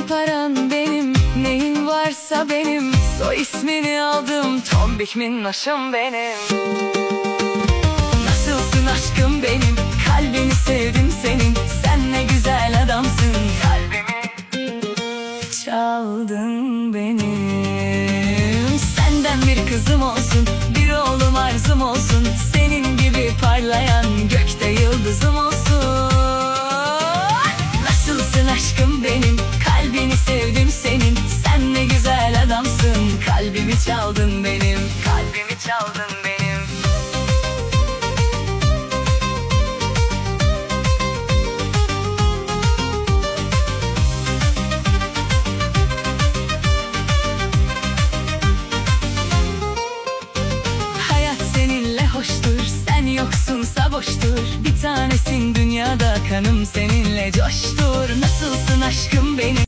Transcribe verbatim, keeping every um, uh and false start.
paran benim, neyin varsa benim. Soy ismini aldım, tombik minnoşum benim. Nasılsın aşkım benim, kalbini sevdim senin. Sen ne güzel adamsın, kalbimi çaldın benim. Senden bir kızım olsun, bir oğlum arzum olsun. Senin gibi parlayan gökte yıldızım olsun. Nasılsın aşkım benim, kalbini sevdim senin. Sen ne güzel adamsın, kalbimi çaldın benim. Kalbimi çaldın benim. Hoştur, sen yoksunsa boştur. Bir tanesin dünyada, kanım seninle coştur. Nasılsın aşkım benim?